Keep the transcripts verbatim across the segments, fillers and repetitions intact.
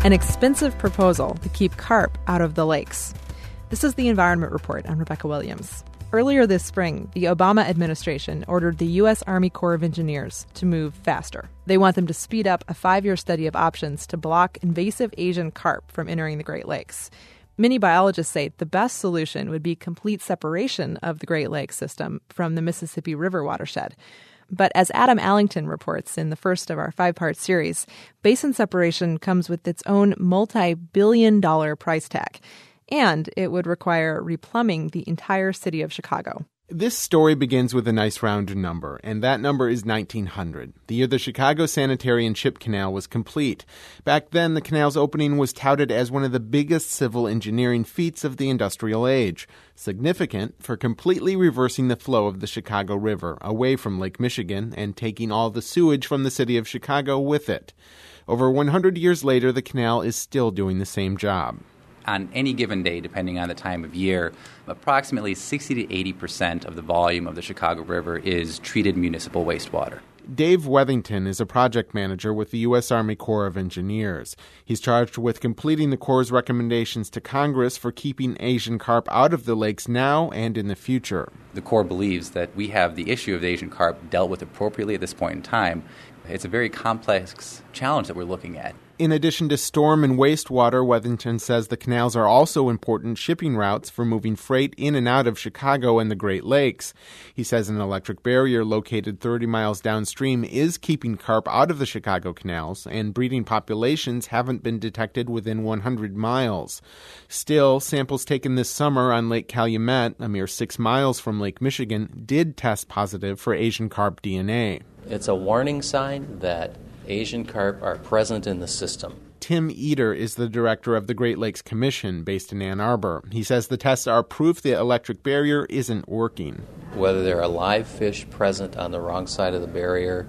an expensive proposal to keep carp out of the lakes. This is the Environment Report. I'm Rebecca Williams. Earlier this spring, the Obama administration ordered the U S Army Corps of Engineers to move faster. They want them to speed up a five-year study of options to block invasive Asian carp from entering the Great Lakes. Many biologists say the best solution would be complete separation of the Great Lakes system from the Mississippi River watershed. But as Adam Allington reports in the first of our five-part series, basin separation comes with its own multi-billion dollar price tag. And it would require replumbing the entire city of Chicago. This story begins with a nice round number, and that number is nineteen hundred, the year the Chicago Sanitary and Ship Canal was complete. Back then, the canal's opening was touted as one of the biggest civil engineering feats of the industrial age, significant for completely reversing the flow of the Chicago River away from Lake Michigan and taking all the sewage from the city of Chicago with it. Over one hundred years later, the canal is still doing the same job. On any given day, depending on the time of year, approximately sixty to eighty percent of the volume of the Chicago River is treated municipal wastewater. Dave Wethington is a project manager with the U S Army Corps of Engineers. He's charged with completing the Corps' recommendations to Congress for keeping Asian carp out of the lakes now and in the future. The Corps believes that we have the issue of the Asian carp dealt with appropriately at this point in time. It's a very complex challenge that we're looking at. In addition to storm and wastewater, Wethington says the canals are also important shipping routes for moving freight in and out of Chicago and the Great Lakes. He says an electric barrier located thirty miles downstream is keeping carp out of the Chicago canals, and breeding populations haven't been detected within one hundred miles. Still, samples taken this summer on Lake Calumet, a mere six miles from Lake Michigan, did test positive for Asian carp D N A. It's a warning sign that Asian carp are present in the system. Tim Eder is the director of the Great Lakes Commission based in Ann Arbor. He says the tests are proof the electric barrier isn't working. Whether there are live fish present on the wrong side of the barrier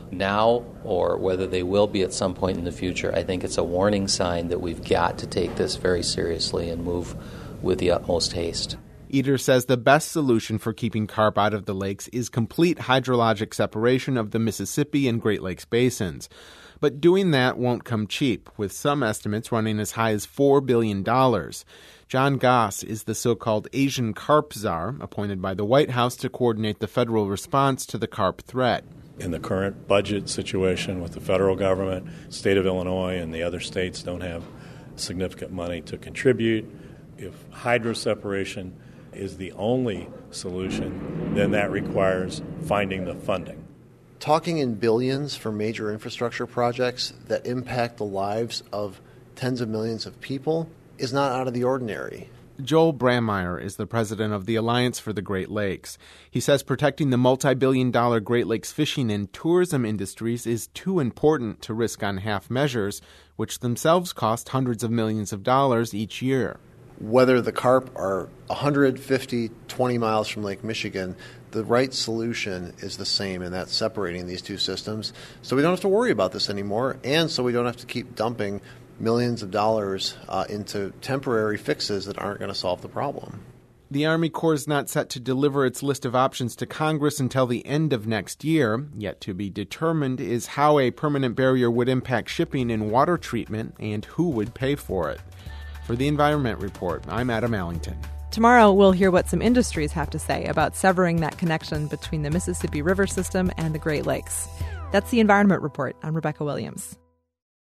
now or whether they will be at some point in the future, I think it's a warning sign that we've got to take this very seriously and move with the utmost haste. Eder says the best solution for keeping carp out of the lakes is complete hydrologic separation of the Mississippi and Great Lakes basins. But doing that won't come cheap, with some estimates running as high as four billion dollars. John Goss is the so-called Asian carp czar, appointed by the White House to coordinate the federal response to the carp threat. In the current budget situation with the federal government, state of Illinois and the other states don't have significant money to contribute. If hydroseparation is the only solution, then that requires finding the funding. Talking in billions for major infrastructure projects that impact the lives of tens of millions of people is not out of the ordinary. Joel Brandmeier is the president of the Alliance for the Great Lakes. He says protecting the multi-billion dollar Great Lakes fishing and tourism industries is too important to risk on half measures, which themselves cost hundreds of millions of dollars each year. Whether the carp are one hundred fifty, twenty miles from Lake Michigan, the right solution is the same, and that's separating these two systems so we don't have to worry about this anymore, and so we don't have to keep dumping millions of dollars uh, into temporary fixes that aren't going to solve the problem. The Army Corps is not set to deliver its list of options to Congress until the end of next year. Yet to be determined is how a permanent barrier would impact shipping and water treatment and who would pay for it. For the Environment Report, I'm Adam Allington. Tomorrow, we'll hear what some industries have to say about severing that connection between the Mississippi River system and the Great Lakes. That's the Environment Report. I'm Rebecca Williams.